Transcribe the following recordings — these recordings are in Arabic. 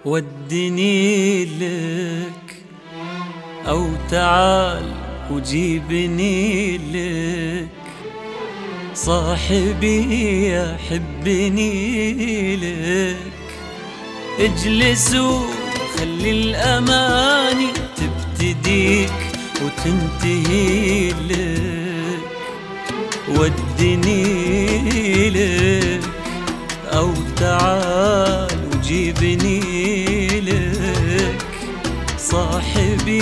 ودني لك أو تعال وجيبني لك، صاحبي يحبني لك. اجلس وخلي الأماني تبتديك وتنتهي لك، ودني لك أو تعال وجيبني لك، صاحبي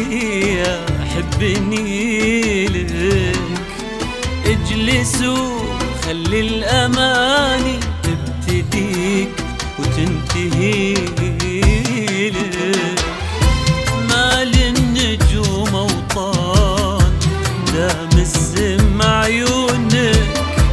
يحبني لك. اجلس وخلي الأماني تبتديك وتنتهي لك. مال النجوم أوطان دام السم عيونك،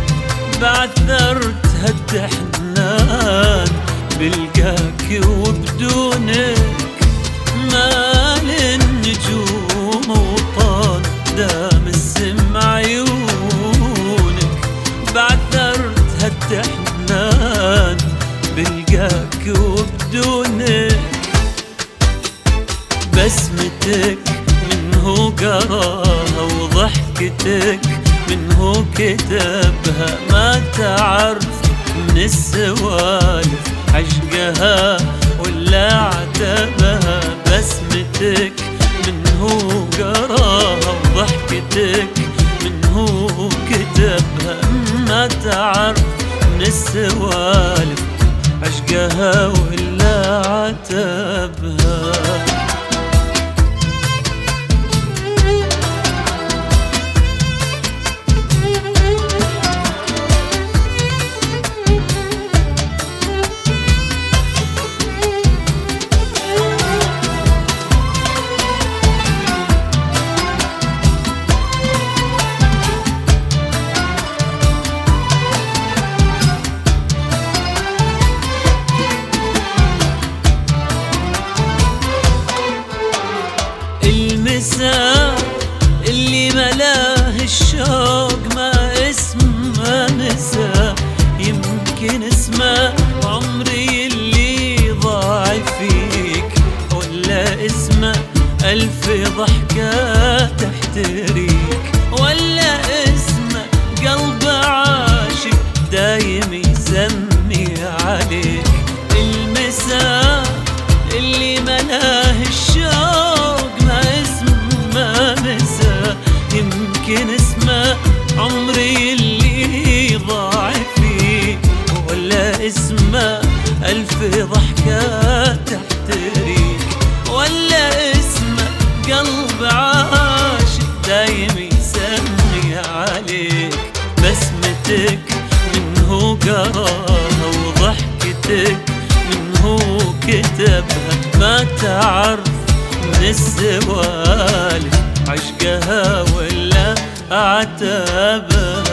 بعثرت هالتحنان بلقاك وبدونك. مال النجوم أوطان دام السم عيونك، بعثرت هالتحنان بلقاك وبدونك. بسمتك منه قراها وضحكتك منه كتبها، ما تعرف من السوالف عشقها ولا عتبها. بسمتك منه قراها وضحكتك منه كتبها، ما تعرف من السوالف عشقها ولا عتبها. اللي ملاه الشوق ما اسمه نسى، يمكن اسمه عمري اللي ضاع فيك، ولا اسمه ألف ضحكة تحتريك، ولا اسمه قلب عاشق دايم يسمي عليك. المساء اللي ملاه الشوق ما نسى، يمكن اسمه عمري اللي ضاع فيه، ولا اسمه ألف ضحكة تحتريك، ولا اسمه قلب عاشق دايم يسمي عليك. بسمتك منه قراها وضحكتك منه كتبها، ما تعرف من السوالف عشقها ولا عتبها.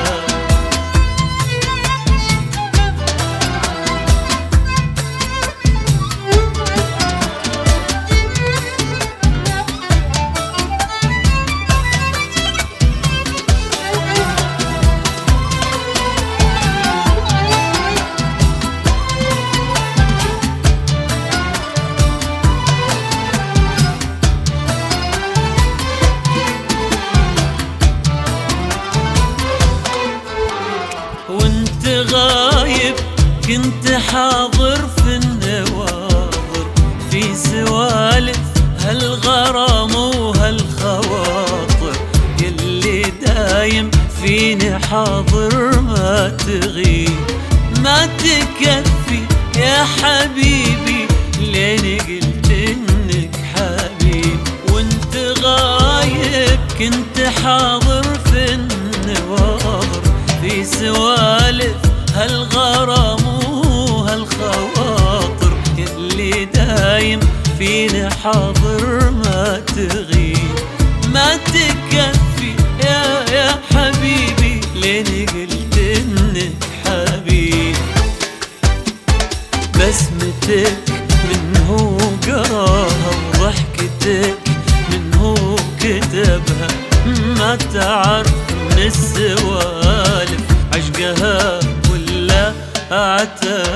غايب كنت حاضر في النواظر، في سوالف هالغرام وهالخواطر، يلي دايم فيني حاضر ما تغيب. ما تكفي يا حبيبي لين قلت انك حبيب، وانت غايب كنت حاضر في النواظر، في سوالف هالغرام وهالخواطر، اللي دايم فيني حاضر ما تغيب. ما تكفي يا حبيبي لين قلت انك حبيب. بسمتك منه قراها وضحكتك منه كتبها، ما تعرف من السوالف عشقها ولا عتبها.